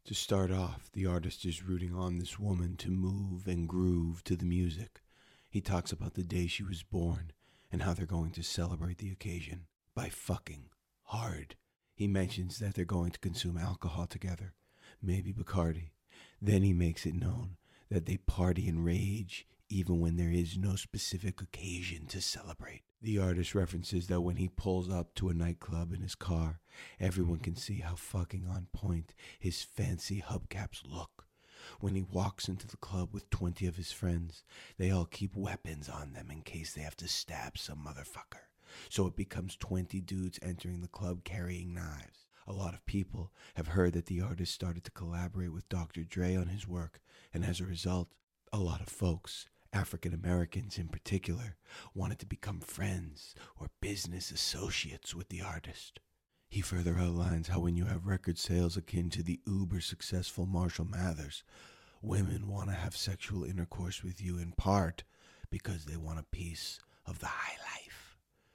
To start off, the artist is rooting on this woman to move and groove to the music. He talks about the day she was born and how they're going to celebrate the occasion by fucking hard. He mentions that they're going to consume alcohol together, maybe Bacardi. Then he makes it known that they party and rage even when there is no specific occasion to celebrate. The artist references that when he pulls up to a nightclub in his car, everyone can see how fucking on point his fancy hubcaps look. When he walks into the club with 20 of his friends, they all keep weapons on them in case they have to stab some motherfucker. So it becomes 20 dudes entering the club carrying knives. A lot of people have heard that the artist started to collaborate with Dr. Dre on his work, and as a result, a lot of folks, African Americans in particular, wanted to become friends or business associates with the artist. He further outlines how when you have record sales akin to the uber successful Marshall Mathers, women want to have sexual intercourse with you in part because they want a piece of the high life.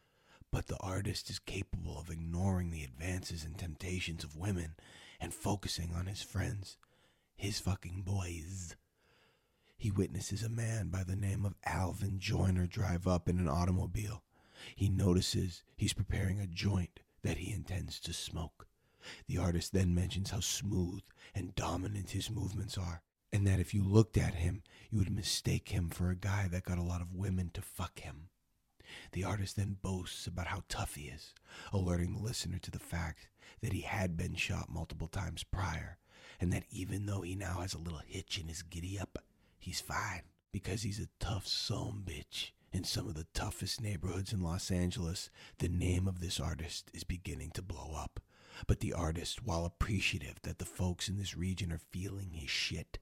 But the artist is capable of ignoring the advances and temptations of women and focusing on his friends, his fucking boys. He witnesses a man by the name of Alvin Joyner drive up in an automobile. He notices he's preparing a joint that he intends to smoke. The artist then mentions how smooth and dominant his movements are, and that if you looked at him, you would mistake him for a guy that got a lot of women to fuck him. The artist then boasts about how tough he is, alerting the listener to the fact that he had been shot multiple times prior, and that even though he now has a little hitch in his giddy-up, he's fine, because he's a tough sumbitch. In some of the toughest neighborhoods in Los Angeles, the name of this artist is beginning to blow up. But the artist, while appreciative that the folks in this region are feeling his shit,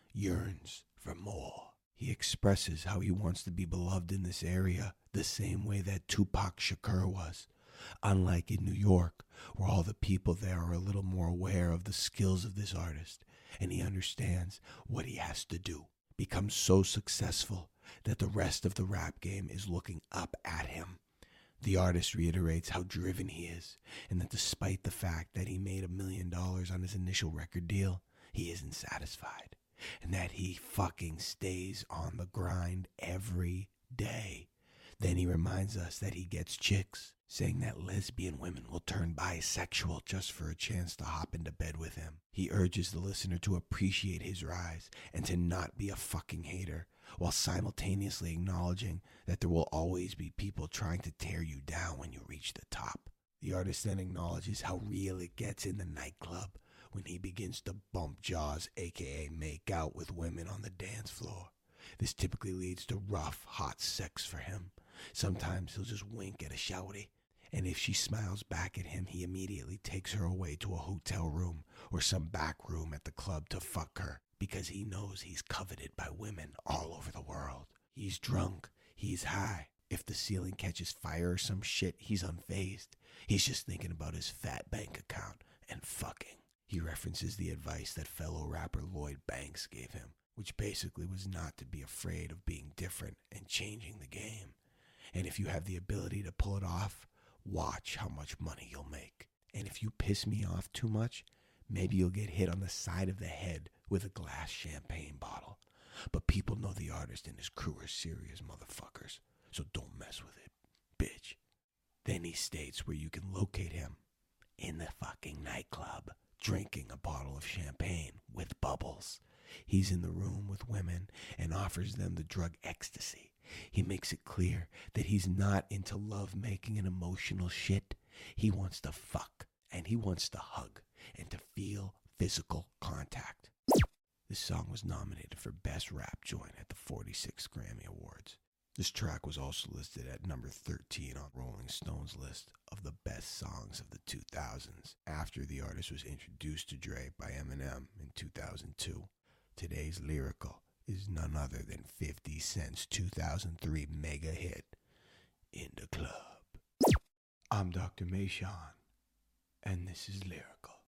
yearns for more. He expresses how he wants to be beloved in this area the same way that Tupac Shakur was. Unlike in New York, where all the people there are a little more aware of the skills of this artist, and he understands what he has to do. Becomes so successful that the rest of the rap game is looking up at him. The artist reiterates how driven he is, and that despite the fact that he made $1 million on his initial record deal, he isn't satisfied, and that he fucking stays on the grind every day. Then he reminds us that he gets chicks, saying that lesbian women will turn bisexual just for a chance to hop into bed with him. He urges the listener to appreciate his rise and to not be a fucking hater, while simultaneously acknowledging that there will always be people trying to tear you down when you reach the top. The artist then acknowledges how real it gets in the nightclub when he begins to bump jaws, aka make out with women on the dance floor. This typically leads to rough, hot sex for him. Sometimes he'll just wink at a shawty, and if she smiles back at him, he immediately takes her away to a hotel room or some back room at the club to fuck her, because he knows he's coveted by women all over the world. He's drunk, he's high. If the ceiling catches fire or some shit, he's unfazed. He's just thinking about his fat bank account and fucking. He references the advice that fellow rapper Lloyd Banks gave him, which basically was not to be afraid of being different and changing the game. And if you have the ability to pull it off, watch how much money you'll make. And if you piss me off too much, maybe you'll get hit on the side of the head with a glass champagne bottle. But people know the artist and his crew are serious motherfuckers, so don't mess with it, bitch. Then he states where you can locate him. In the fucking nightclub, drinking a bottle of champagne with bubbles. He's in the room with women and offers them the drug ecstasy. He makes it clear that he's not into love-making and emotional shit. He wants to fuck, and he wants to hug, and to feel physical contact. This song was nominated for Best Rap Joint at the 46th Grammy Awards. This track was also listed at number 13 on Rolling Stone's list of the best songs of the 2000s, after the artist was introduced to Dre by Eminem in 2002. Today's lyrical is none other than 50 Cent's 2003 mega hit, In the Club. I'm Dr. Mayshawn, and this is Lyrical.